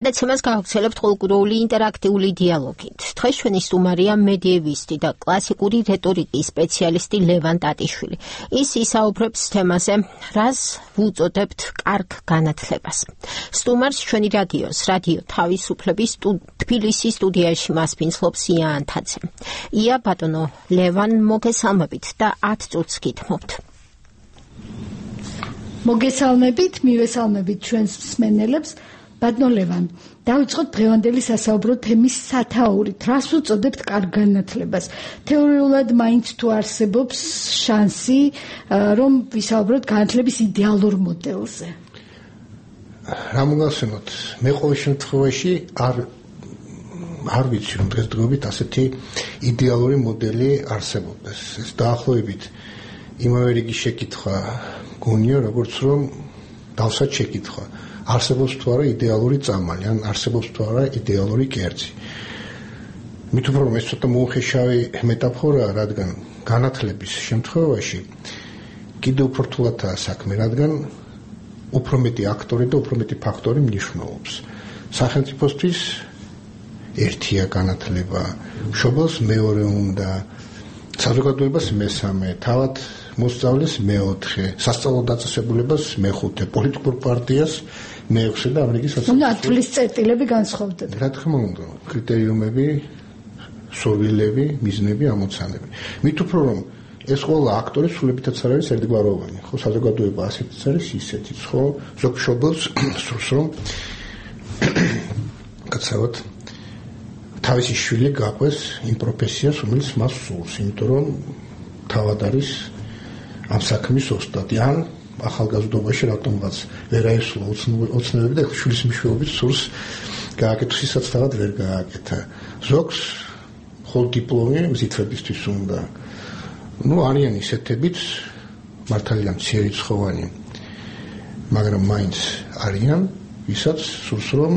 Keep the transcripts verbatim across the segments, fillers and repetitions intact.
დაცემას გავხსენებთ ყოველკვირეული ინტერაქტიული დიალოგით. დღეს ჩვენი სტუმარია მედიევისტი და კლასიკური რეტორიკის სპეციალისტი ლევან ტატიშვილი. ის ისაუბრებს თემაზე, რას ვუწოდებთ კარგ განათლებას. სტუმარს ჩვენი რადიოს, რადიო თავისუფლების თბილისის სტუდიაში მასპინძლობს ია ანთაძე. ია ბატონო ლევან, მოგესალმებით და ათ წუთს გითმობთ. მოგესალმებით, მივესალმებით ჩვენს მსმენელებს. ბატონო ლევან, დავიწყოთ დღევანდელი სასაუბრო თემის სათაურით. რას ვუწოდებთ კარგ განათლებას? თეორიულად მაინც თუ არსებობს შანსი, რომ ვისაუბროთ განათლების იდეალურ მოდელზე? რა მოგახსენოთ, მე ყოველ შემთხვევაში არ არ ვიცი, რომ დღესდღეობით ასეთი იდეალური მოდელი არსებობდეს. ეს დაახლოებით იმავე რიგის შეკითხვა გონია, როგორც რომ დავსად შეკითხვა. არსებობს თუ არა იდეალური წამალი, ან არსებობს თუ არა იდეალური კერძი. მით უფრო რომ ეს ცოტა მოუხეშავი მეტაფორაა, რადგან განათლების შემთხვევაში კიდევ უფრო რთულადაა საქმე, რადგან უფრო მეტი აქტორი და უფრო მეტი ფაქტორი მნიშვნელობს. სახელმწიფოსთვის ერთია განათლება, მშობელს მეორე უნდა, საზოგადოებას მესამე, თავად მოსწავლეს მეოთხე, სასწავლო დაწესებულებას მეხუთე, პოლიტიკურ პარტიას მეექვსე და ამ რიგის უნდა ათვლის წერტილები განსხვავდეთ. რა თქმა უნდა, კრიტერიუმები, სურვილები, მიზნები, ამოცანები. მით უფრო რომ ეს ყველა აქტორი სულებითაც არ არის ერთგვაროვანი, ხო, საზოგადოება ასეთიც არის, ისეთიც, ხო, ზოგ მშობელს სურს რომ კაცრავად თავისი შვილი გაყვეს იმ პროფესიას, რომელიც მას სურს, იმიტომ რომ თავად არის ამ საქმის ოსტატი, ან ახალგაზრდობაში რატომღაც ვერ აისულა ოცნებები და შვილის მნიშვნელობით სურს გააკეთოს, ისაც თავად ვერ გააკეთა. ზოგს მხოლოდ დიპლომი მზითვებისთვის უნდა. ნუ არიან ისეთებიც, მართალია მცირერიცხოვანი, მაგრამ მაინც არიან, ვისაც სურს რომ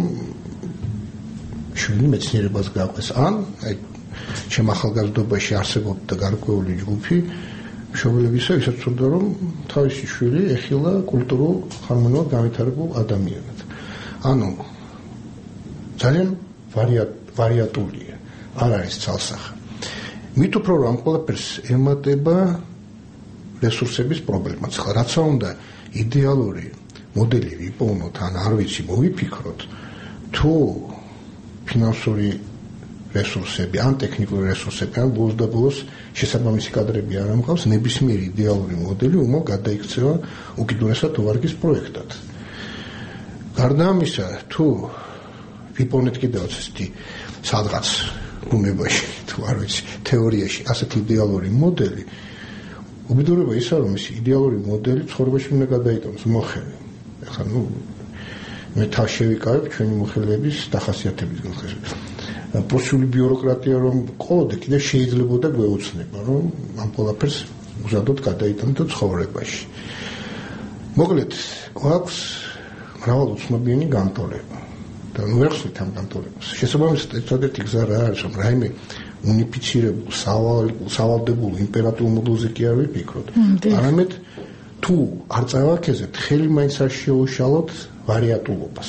შვილი მეცნიერებას გაყვეს, ან აი ჩემ ახალგაზრდობაში არსებობდა გარკვეული ჯგუფი მშობლებისა, ვისაც სურდა რომ თავისი შვილი ეხილა კულტურულ ხარმონიულად განვითარებულ ადამიანად. ანუ ძალიან ვარიატულია, არ არის ცალსახა. მით უფრო რომ ამ ყველაფერს ემატება რესურსების პრობლემაც. ხა რაცა უნდა იდეალური მოდელი ვიპოვნოთ, ან არ ვიცი, მოვიფიქროთ, თუ ფინანსური რესურსები, ან ტექნიკური რესურსები, ან ბოლოს და ბოლოს შესაბამისი კადრები არ ამყავს, ნებისმიერი იდეალური მოდელი უმალ გადაიქცევა უკიდურესად თოვარგის პროექტად. გარდა ამისა, თუ ვიპოვნეთ კიდევაც ესეთი სადღაც ბუნებაში, თუ არ ვიცი, თეორიაში ასეთი იდეალური მოდელი, უბედურება ისაა, რომ ეს იდეალური მოდელი ცხოვრებაში უნდა გადაიტანოს მოხელე. ახლა ნუ მე თავს შევიკავებ ჩვენი მოხელეების დახასიათებისგან. პროცესული ბიუროკრატია რომ ყოლოდე კიდე შეიძლებოდა გვეოცნება, რომ ამ ყველაფერს უზადოდ გადაიტანოთ ცხოვრებაში. მოკლედ, გვაქვს მრავალუცნობიანი განტოლება და ნუ ვერ ხსნით ამ განტოლებას. შესაბამისად, ერთადერთი გზა რა არის, რომ რაიმე უნიფიცირებულ, სავალდებულ იმპერატორულ მოდელზე კი არ ვიფიქროთ, არამედ თუ არ წავაქეზებთ, ხელი მაინც არ შეუშალოთ ვარიატულობას.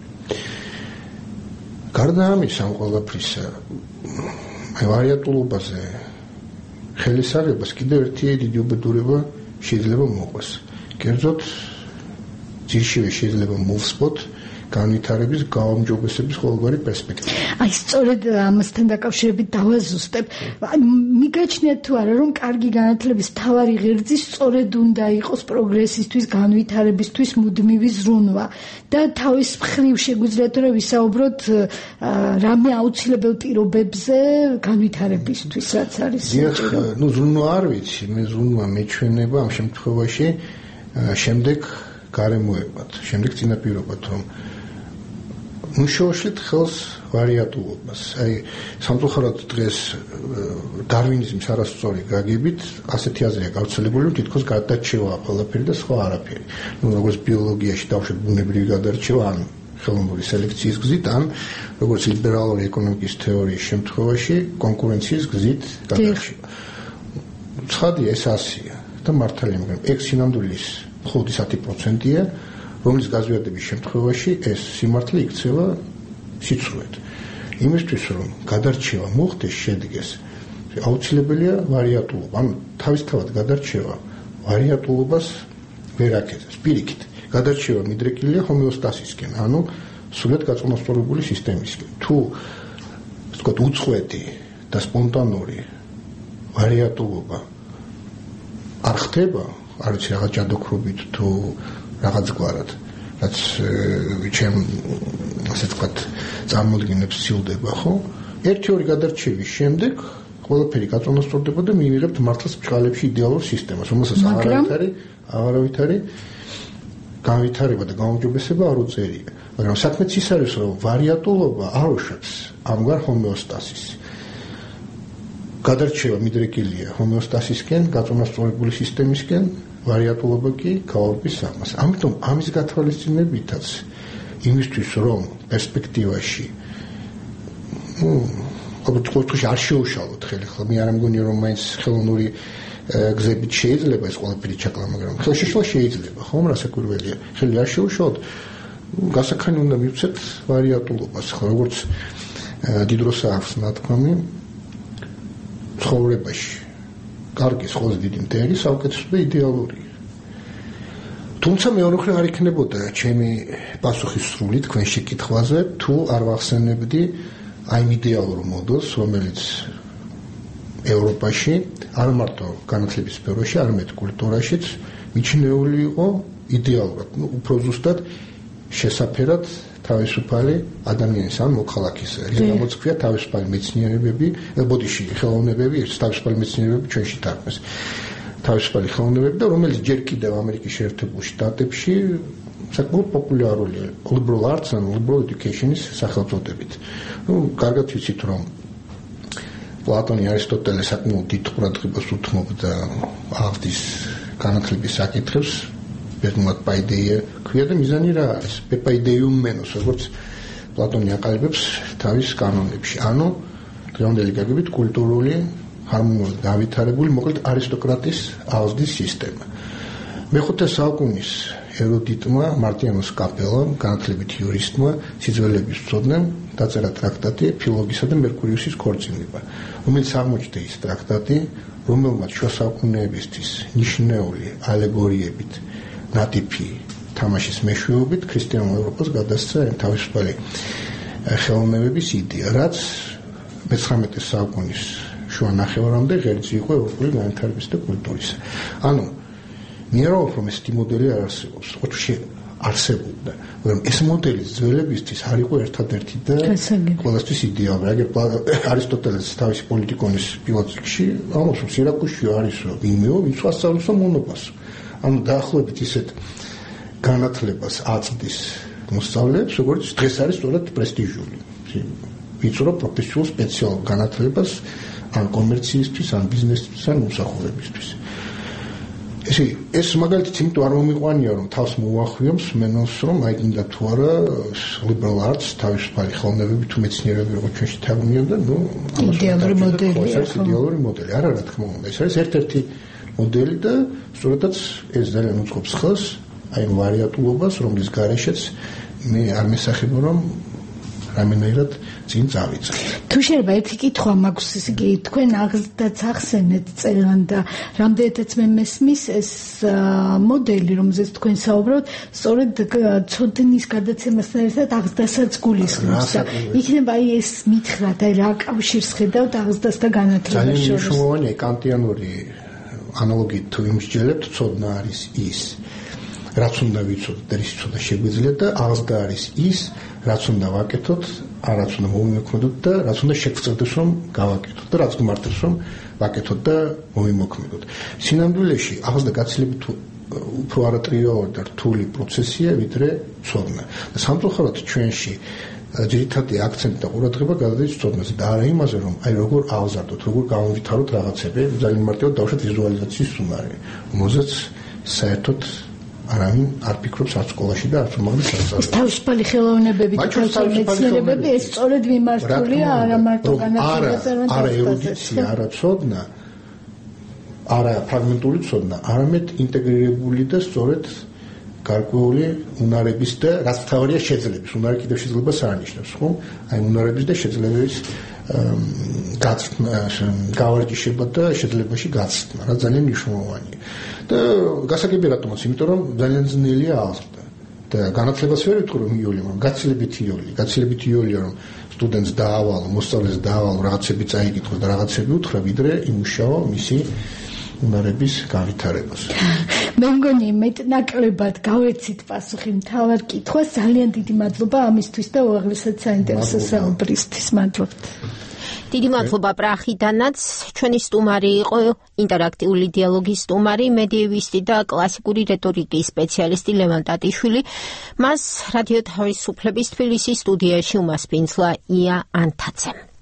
გარდა ამისა, ამ ყველაფრისა, აი ვარიატულობაზე ხელისაღებას კიდევ ერთი დიდი უბედურება შეიძლება მოყვეს. კერძოდ, ძირშივე შეიძლება მოვსპოთ განვითარების გაუმჯობესების ყოველგვარი პერსპექტივა. აი, სწორედ ამასთან დაკავშირებით დავაზუსტებ. მიგაჩნიათ თუ არა, რომ კარგი განათლების მთავარი ღერძი სწორედ უნდა იყოს პროგრესისთვის, განვითარებისთვის მუდმივი ზრუნვა და თავის მხრივ შეგვიძლია თუ რა ვისაუბროთ რამე აუცილებელ პირობებზე განვითარებისთვის, რაც არის საჭირო. ნუ ზრუნვა არ ვიცი, მე ზრუნვა მეჩვენება ამ შემთხვევაში შემდეგ გარემოებად, შემდეგ წინაპირობად, რომ ნუ შევაშლით ხელს ვარიატულობას. აი, სამწუხაროდ დღეს დარვინიზმის არასწორი გაგებით ასეთი აზრია გავრცელებული, რომ თითქოს გადარჩევა ყველაფერი და სხვა არაფერი. ნუ როგორც ბიოლოგიაში დავუშვათ ბუნებრივი გადარჩევა, ან ხელოვნური სელექციის გზით, ან როგორც ლიბერალური ეკონომიკის თეორიის შემთხვევაში კონკურენციის გზით გადარჩევა. ცხადია, ეს ასია და მართალია, მაგრამ ეგ სინამდვილის მხოლოდ ათი პროცენტია, რომლის გაზვიადების შემთხვევაში ეს სიმართლე იქცევა სიცრუედ. იმისთვის რომ გადარჩევა მოხდეს, შედგეს, აუცილებელია ვარიატულობა. ანუ თავისთავად გადარჩევა ვარიატულობას ვერ აკეთებს. პირიქით, გადარჩევა მიდრეკილია ჰომეოსტასისკენ, ანუ სრულად გაწონასწორებული სისტემისკენ. თუ ვთქვათ, უწყვეტი და სპონტანური ვარიატულობა არ ხდება, არ ვიცი რაღაც ჯადოქრობით თუ რაღაც გვარად, რაც ჩემ ასე ვთქვათ, წარმოდგენებს სცილდება, ხო? ერთი-ორი გადარჩევის შემდეგ ყველაფერი გაწონასწორდება და მივიღებთ მართლაც ბჭყალებში იდეალურ სისტემას, რომელსაც აღარავითარი, აღარავითარი განვითარება და გაუმჯობესება არ უწერია. მაგრამ საქმეც ის არის, რომ ვარიატულობა არ უშვებს ამგვარ ჰომეოსტასის. გადარჩევა მიდრეკილია ჰომეოსტასისკენ, გაწონასწორებული სისტემისკენ, ვარიატულობა კი გაურბის ამას. ამიტომ ამის გათვალისწინებითაც იმისთვის, რომ პერსპექტივაში ნუ ყოველთვის არ შეუშალოთ ხელი, ხო, მე არ მგონია რომ მაინც ხელოვნური გზებით შეიძლება ეს ყველაფერი ჩაკლა, მაგრამ ხელშეშლა შეიძლება, ხო, რასაკვირველია. ხელი არ შეუშალოთ, გასაქანი უნდა მივცეთ ვარიატულობას, ხო, როგორც დიდროსა აქვს ნათქვამი ცხოვრებაში. კარგი ხოლმე დიდი მტერი, საუკეთესო და იდეალურია. თუმცა მეორე მხრივ არ იქნებოდა ჩემი პასუხი სრული თქვენ შეკითხვაზე, თუ არ ვახსენებდი აი იმ იდეალურ მოდელს, რომელიც ევროპაში, არ მარტო განათლების სფეროში, არამედ კულტურაშიც მიჩნეული იყო იდეალურად, ну, უფრო ზუსტად შესაფერად თავისუფალი ადამიანის ან მოქალაქის. რამაც ქვია თავისუფალი მეცნიერებები, ბოდიში ხელოვნებები, თავისუფალი მეცნიერებები ჩვენში თარგმნეს. თავისუფალი ხელოვნებები და რომელიც ჯერ კიდევ ამერიკის შეერთებულ შტატებში საკმაოდ პოპულარულია liberal arts and liberal education-ის სახელწოდებით. ну, კარგად ვიცით რომ პლატონი არისტოტელე საკმაოდ დიდ ყურადღებას უთმობდა აღდის განათლების საკითხებს, ბედნულად პაიდეია ქვია და მიზანი რა არის? პაიდეიუმენოს, როგორც პლატონი აყალიბებს თავის კანონებში. ანუ დღევანდელი გაგებით კულტურული harmoniously გავითარებული, მოკლედ არისტოკრატის აღზრდის სისტემა. მეხუთე საუკუნის ერუდიტმა მარტიანოს კაპელამ, განათლებით იურისტმა, სიძველების მცოდნემ დაწერა ტრაქტატი ფილოლოგისა და მერკურიუსის ქორწინება, რომელიც აღმოჩნდა ის ტრაქტატი, რომელმაც შუა საუკუნეებისთვის ნიშნეული ალეგორიებით ნატიფი თამაშის მეშვეობით ქრისტიანულ ევროპას გადასცა თავისუფალი ხელოვნებების იდეა, რაც მეცხრამეტე საუკუნის შუა ნახევარამდე ღერძი იყო ევროპული განვითარების და კულტურის. ანუ მიეროვ რომ ეს მოდელი არ არსებობს, ოთხში არსებობდა, მაგრამ ეს მოდელი ძველებისთვის არ იყო ერთადერთი და ყველასთვის იდეალური. აგერ არისტოტელეს თავისი პოლიტიკონის პილოტიკში ამბობს, რომ სირაკუსში არის ვინმეო, ვინც ასწავლის მონოპასო. ანუ დაახლოებით ისეთ განათლებას აწვდის მოსწავლეებს, როგორც დღეს არის სწორედ პრესტიჟული. ვიწრო პროფესიულ სპეციალურ განათლებას ან კომერციისთვის, ან ბიზნესისთვის, ან მომსახურებისთვის. ესე ეს მაგალითად იმიტომ არ მომიყვანია, რომ თავს მოუახლიებს მენელს, რომ აი გინდა თუ არა liberal arts, თავისუფალი ხელოვნებები თუ მეცნიერები როგორც ჩვენში თარგმნიან და ნუ იდეალური მოდელი, იდეალური მოდელი. არა, რა თქმა უნდა, ეს არის ერთ-ერთი მოდელი და სწორედაც ეს ძალიან უწყობს ხელს აი ვარიატულობას, რომლის გარეშეც მე არ მესახება, რომ რამენერად წინ წავიწყე. თუ შეიძლება ერთი კითხვა მაქვს, იგი თქვენ აღზრდაც ახსენეთ წელან და რამდენადაც მე მესმის ეს მოდელი, რომელზეც თქვენ საუბრობთ, სწორედ ცოდნის გადაცემასთან ერთად აღზრდასაც გულისხმობს. იქნება აი ეს მითხრათ, აი რა კავშირს ხედავთ აღზრდას და განათლებას შორის. ძალიან მნიშვნელოვანია კანტიანური ანალოგიით თუ იმსჯელებთ, ცოდნა არის ის, რაც უნდა ვიცოდეთ და რის ცოდნა შეგვიძლია და აღზრდა არის ის, რაც უნდა ვაკეთოთ, არაც უნდა მომიმოქმედოთ და რაც უნდა შეგვწევდეს რომ გავაკეთოთ და რაც გმართებს რომ ვაკეთოთ და მომიმოქმედოთ. სინამდვილეში აღზრდა გაცილებით უფრო არატრიალური და რთული პროცესია, ვიდრე ცოდნა. და სამწუხაროდ ჩვენში ძირითადი აქცენტი და ყურადღება გადადის ცოდნაზე და არა იმაზე, რომ აი როგორ აღზარდოთ, როგორ გავავითაროთ რაღაცები, ძალიან მარტივად დავუშვათ ვიზუალიზაციის უნარი, რომელზეც საერთოდ არავინ არ ფიქრობს არც სკოლაში და არც უმაღლეს სასწავლებლში. თავისუფალი ხელოვნებები და თავისუფალი მეცნიერებები ეს სწორედ მიმართულია არა მარტო განათლებაზე, არამედ არა ერუდიცია, არა ცოდნა, არა ფრაგმენტული ცოდნა, არამედ ინტეგრირებული და სწორედ გარკვეული უნარების და რაც თავარია შეძლების. უნარი კიდევ შეძლებას არ ნიშნავს, ხო? აი უნარების და შეძლების გავარჯიშება და შეძლებაში გაცდნა, რა ძალიან მნიშვნელოვანია. და გასაგები რატომაც, იმიტომ რომ ძალიან ძნელია აღზრდა. და განათლებას ვერ ვიტყვი რომ იოლია, მაგრამ გაცილებით იოლია, გაცილებით იოლია რომ სტუდენტს დაავალო, მოსწავლეს დაავალო, რაღაცები წაიკითხოს და რაღაცები უთხრა, ვიდრე იმუშავა მისი უნარების განვითარებას. მე მგონი მეტნაკლებად გავეცით პასუხი მთავარ კითხვას. ძალიან დიდი მადლობა ამისთვის და უაღრესად საინტერესო საუბრისთვის. მადლობთ. დიდი მადლობა პრახიდანაც. ჩვენი სტუმარი იყო ინტერაქტიული დიალოგის სტუმარი, მედიევისტი და კლასიკური რეტორიკის სპეციალისტი ლევან ტატიშვილი. მას რადიო თავისუფლების თბილისის სტუდიაში უმასპინძლა ია ანთაძემ.